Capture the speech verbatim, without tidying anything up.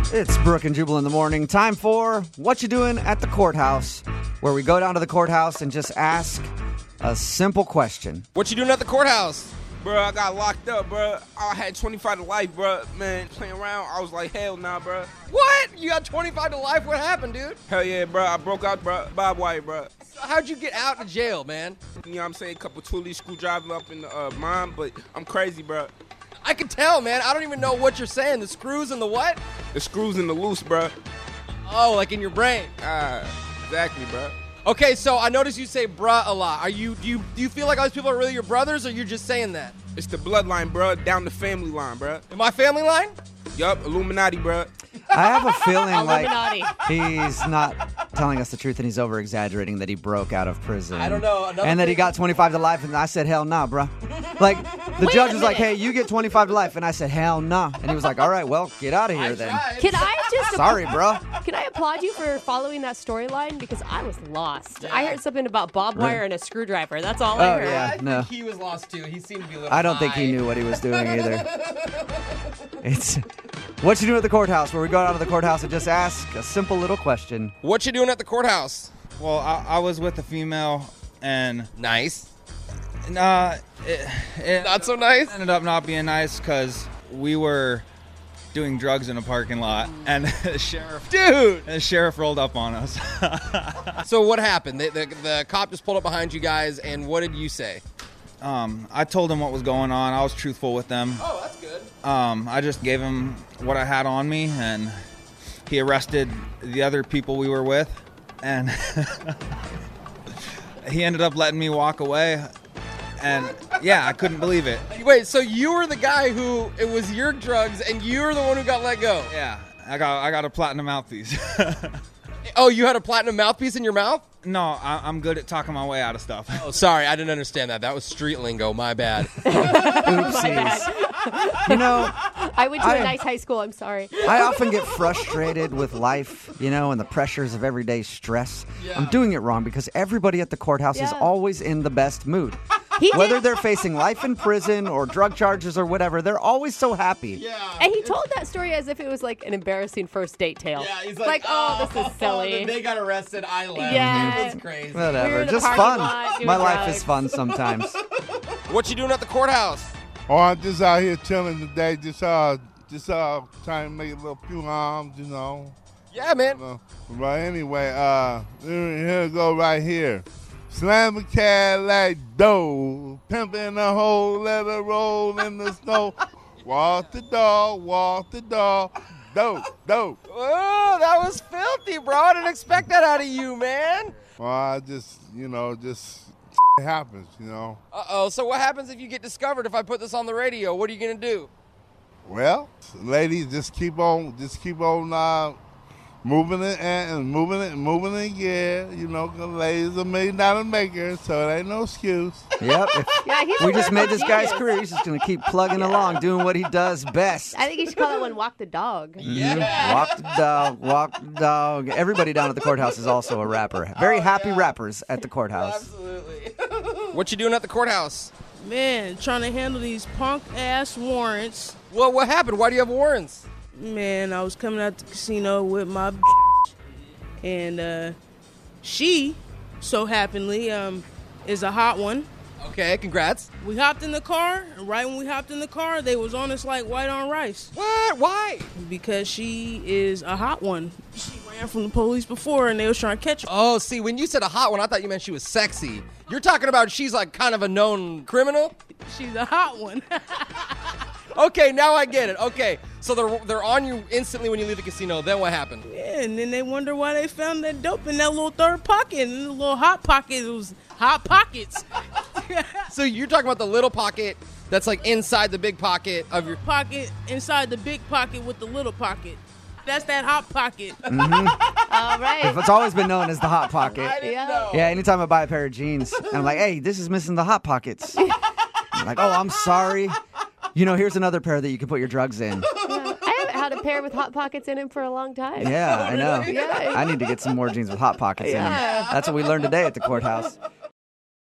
It's Brooke and Jubal in the morning. Time for What You Doing at the Courthouse, where we go down to the courthouse and just ask a simple question. What you doing at the courthouse? Bro, I got locked up, bro. I had twenty-five to life, bro. Man, playing around, I was like, hell nah, bro. What? You got twenty-five to life? What happened, dude? Hell yeah, bro. I broke out, bro. Bob White, bro. So how'd you get out of jail, man? You know what I'm saying? A couple Thule screwdriver up in the uh, mine, but I'm crazy, bro. I can tell, man. I don't even know what you're saying. The screws and the what? The screws in the loose, bro. Oh, like in your brain. Ah, exactly, bro. Okay, so I noticed you say bruh a lot. Are you do you do you feel like all these people are really your brothers, or you're just saying that? It's the bloodline, bro. Down the family line, bro. In my family line? Yup, Illuminati, bro. I have a feeling like Illuminati. he's not telling us the truth and he's over-exaggerating that he broke out of prison. I don't know. Another And that he thing- got twenty-five to life, and I said, hell nah, bro. Like, the Wait judge a was like, minute. hey, you get twenty-five to life, and I said, hell nah. And he was like, all right, well, get out of here I then. tried. Can I just Sorry, bro. Can I applaud you for following that storyline? Because I was lost. I heard something about barbed wire and a screwdriver. That's all I Oh, heard. yeah. I think no. he was lost too. He seemed to be a little I don't think he high. knew what he was doing either. It's What You Do at the Courthouse, where we go down to the courthouse and just ask a simple little question. What you doing at the courthouse? Well, I, I was with a female, and Nice. uh, it, it Not so nice. ended up not being nice because we were doing drugs in a parking lot, and the sheriff, Dude. the sheriff rolled up on us. So what happened? The, the, the cop just pulled up behind you guys, and what did you say? um, I told him what was going on. I was truthful with them. Oh, that's good. Um, I just gave him what I had on me, and he arrested the other people we were with, and he ended up letting me walk away. And yeah, I couldn't believe it. Wait, so you were the guy who it was your drugs, and you were the one who got let go? Yeah, I got I got a platinum mouthpiece. Oh, you had a platinum mouthpiece in your mouth? No, I, I'm good at talking my way out of stuff. Oh, sorry, I didn't understand that. That was street lingo. My bad. Oopsies. You know, I went to I- a nice high school. I'm sorry. I often get frustrated with life, you know, and the pressures of everyday stress. Yeah. I'm doing it wrong because everybody at the courthouse is Yeah. always in the best mood. He Whether did, they're facing life in prison or drug charges or whatever, they're always so happy. and he told that story as if it was like an embarrassing first date tale. oh, this is silly. They got arrested. I left. Yeah. It was crazy. We were Whatever, in the just parking fun. lot doing My life drugs. is fun sometimes. What you doing at the courthouse? Oh, I'm just out here chilling today, just uh, just uh, trying to make a little few arms, you know. Yeah, man. Uh, but anyway, uh, here here we go right here. Slam a Cadillac dough, pimping a hole, let her roll in the snow. Walk the dog, walk the dog, dope, dope. Oh, that was filthy, bro. I didn't expect that out of you, man. Well, I just, you know, just it happens, you know. Uh-oh. So what happens if you get discovered if I put this on the radio? What are you going to do? Well, ladies, just keep on, just keep on uh, moving it and moving it and moving it, yeah. You know, 'cause ladies are million dollar makers, so it ain't no excuse. Yep. if Yeah, he's a we just real made this guy's genius. career. He's just going to keep plugging along, doing what he does best. I think you should call that one "Walk the Dog." Mhm. Walk the dog, walk the dog. Everybody down at the courthouse is also a rapper. Very happy rappers at the courthouse. Absolutely. What you doing at the courthouse? Man, trying to handle these punk ass warrants. Well, what happened? Why do you have warrants? Man, I was coming out the casino with my and uh, she, so happenly, um, is a hot one. Okay, congrats. We hopped in the car, and right when we hopped in the car, they was on us like white on rice. What? Why? Because she is a hot one. She ran from the police before, and they was trying to catch her. Oh, see, when you said a hot one, I thought you meant she was sexy. You're talking about she's like kind of a known criminal? She's a hot one. Okay, now I get it. Okay, so they're they're on you instantly when you leave the casino. Then what happened? Yeah, and then they wonder why they found that dope in that little third pocket, and the little hot pocket. It was hot pockets. So you're talking about the little pocket that's like inside the big pocket of your... Pocket inside the big pocket with the little pocket. That's that hot pocket. All right. It's always been known as the Hot Pocket. Yeah. Yeah, anytime I buy a pair of jeans, and I'm like, hey, this is missing the Hot Pockets. I'm like, oh, I'm sorry. You know, here's another pair that you can put your drugs in. Yeah. I haven't had a pair with hot pockets in him for a long time. Yeah, I know. Yeah. I need to get some more jeans with Hot Pockets in Yeah. them. That's what we learned today at the courthouse.